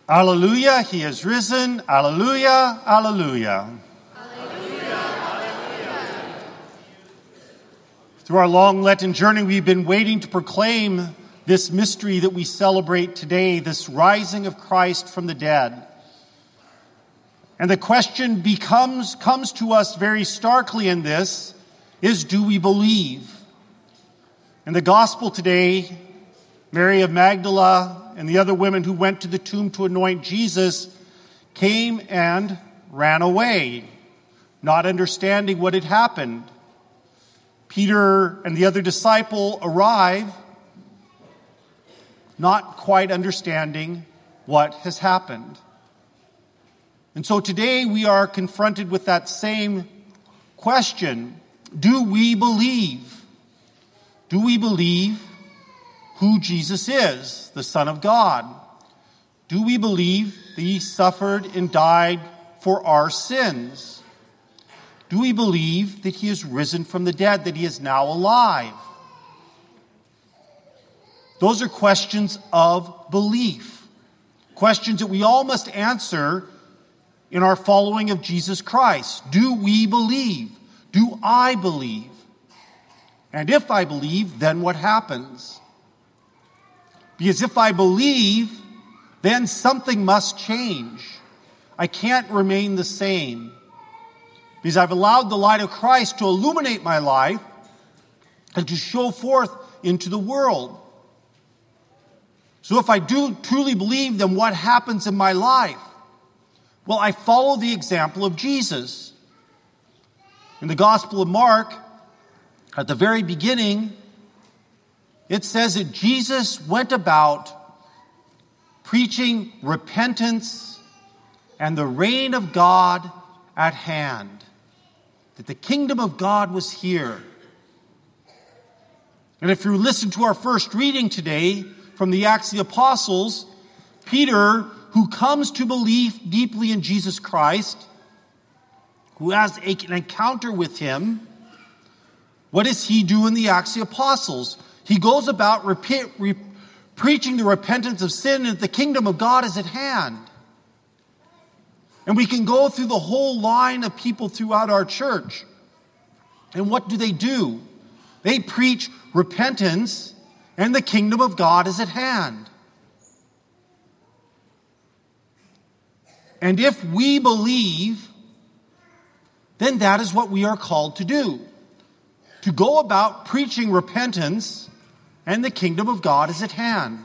Alleluia, he is risen. Alleluia, alleluia. Through our long Lenten journey, we've been waiting to proclaim this mystery that we celebrate today, this rising of Christ from the dead. And the question comes to us very starkly in this, is do we believe? In the gospel today, Mary of Magdala and the other women who went to the tomb to anoint Jesus came and ran away, not understanding what had happened. Peter and the other disciple arrive, not quite understanding what has happened. And so today we are confronted with that same question. Do we believe? Do we believe who Jesus is, the Son of God? Do we believe that he suffered and died for our sins? Do we believe that he is risen from the dead, that he is now alive? Those are questions of belief, questions that we all must answer in our following of Jesus Christ. Do we believe? Do I believe? And if I believe, then what happens? Because if I believe, then something must change. I can't remain the same. Because I've allowed the light of Christ to illuminate my life and to show forth into the world. So if I do truly believe, then what happens in my life? Well, I follow the example of Jesus. In the Gospel of Mark, at the very beginning, it says that Jesus went about preaching repentance and the reign of God at hand. That the kingdom of God was here. And if you listen to our first reading today from the Acts of the Apostles, Peter, who comes to believe deeply in Jesus Christ, who has an encounter with him, what does he do in the Acts of the Apostles? He goes about preaching the repentance of sin and that the kingdom of God is at hand. And we can go through the whole line of people throughout our church. And what do? They preach repentance and the kingdom of God is at hand. And if we believe, then that is what we are called to do. To go about preaching repentance and the kingdom of God is at hand.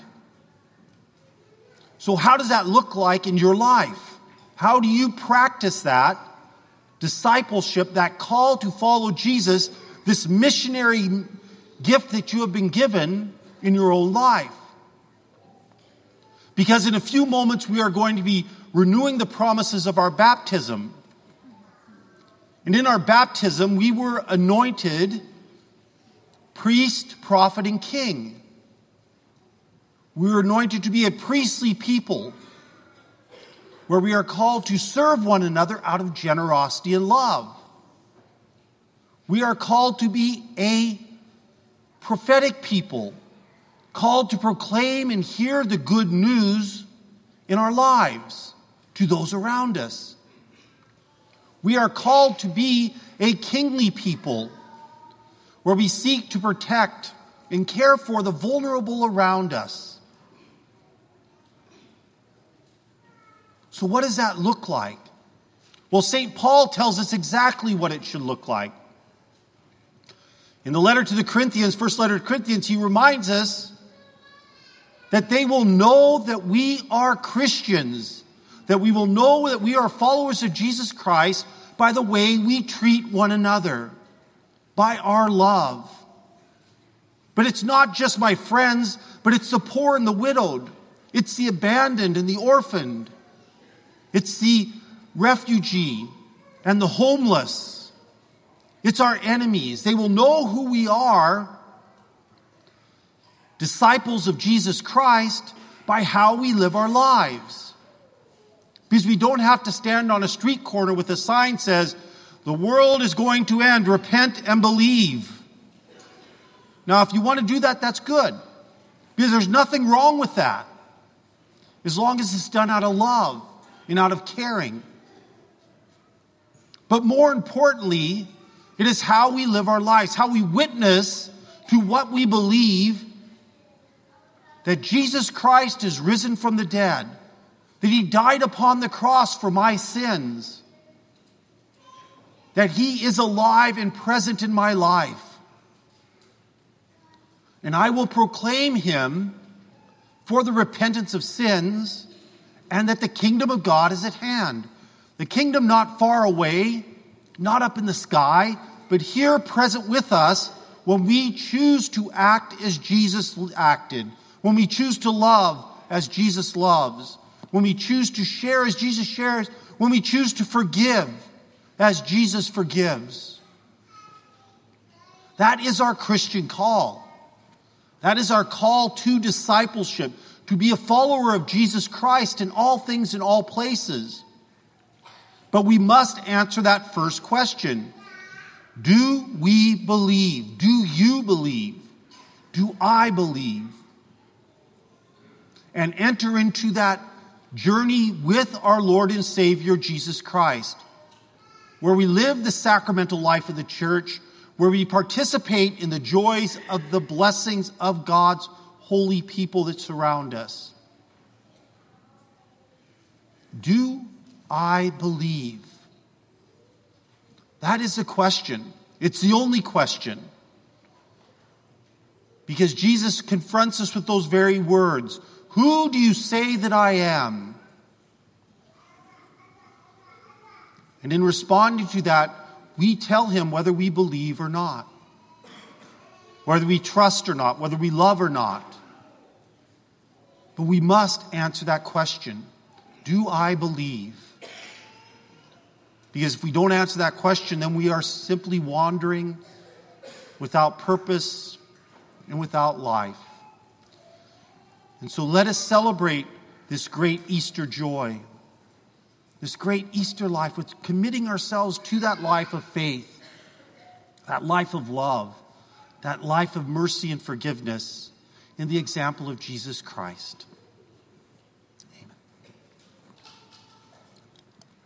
So how does that look like in your life? How do you practice that discipleship, that call to follow Jesus, this missionary gift that you have been given in your own life? Because in a few moments we are going to be renewing the promises of our baptism. And in our baptism we were anointed priest, prophet, and king. We were anointed to be a priestly people, where we are called to serve one another out of generosity and love. We are called to be a prophetic people, called to proclaim and hear the good news in our lives to those around us. We are called to be a kingly people, where we seek to protect and care for the vulnerable around us. So what does that look like? Well, St. Paul tells us exactly what it should look like. In the letter to the Corinthians, first letter to Corinthians, he reminds us that they will know that we are Christians, that we will know that we are followers of Jesus Christ by the way we treat one another, by our love. But it's not just my friends, but it's the poor and the widowed. It's the abandoned and the orphaned. It's the refugee and the homeless. It's our enemies. They will know who we are, disciples of Jesus Christ, by how we live our lives. Because we don't have to stand on a street corner with a sign that says, the world is going to end, repent and believe. Now, if you want to do that, that's good. Because there's nothing wrong with that. as long as it's done out of love and out of caring. But more importantly, it is how we live our lives, how we witness to what we believe, that Jesus Christ is risen from the dead, that he died upon the cross for my sins, that he is alive and present in my life. And I will proclaim him for the repentance of sins, and that the kingdom of God is at hand. The kingdom not far away, not up in the sky, but here present with us when we choose to act as Jesus acted, when we choose to love as Jesus loves, when we choose to share as Jesus shares, when we choose to forgive as Jesus forgives. That is our Christian call. That is our call to discipleship, to be a follower of Jesus Christ in all things, in all places. But we must answer that first question. Do we believe? Do you believe? Do I believe? And enter into that journey with our Lord and Savior, Jesus Christ, where we live the sacramental life of the church, where we participate in the joys of the blessings of God's holy people that surround us. Do I believe? That is the question. It's the only question. Because Jesus confronts us with those very words. Who do you say that I am? And in responding to that, we tell him whether we believe or not, whether we trust or not, whether we love or not. But we must answer that question. Do I believe? Because if we don't answer that question, then we are simply wandering without purpose and without life. And so let us celebrate this great Easter joy, this great Easter life, with committing ourselves to that life of faith, that life of love, that life of mercy and forgiveness in the example of Jesus Christ.